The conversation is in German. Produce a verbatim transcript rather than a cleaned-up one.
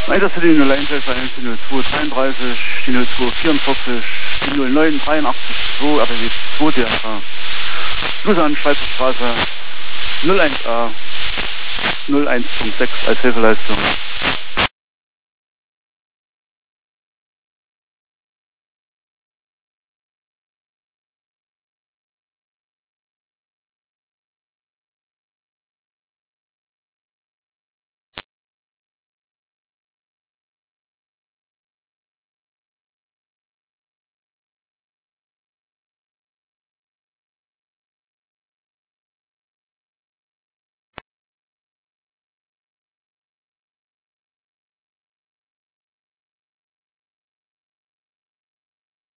Einsatz für die null eins elf eins, die null zwei dreiunddreißig, die null zwei vierundvierzig, die null neun dreiundachtzig zwei, R B W zwei D R K. Lausanne, Schweizer Straße null eins A null eins Punkt sechs als Hilfeleistung.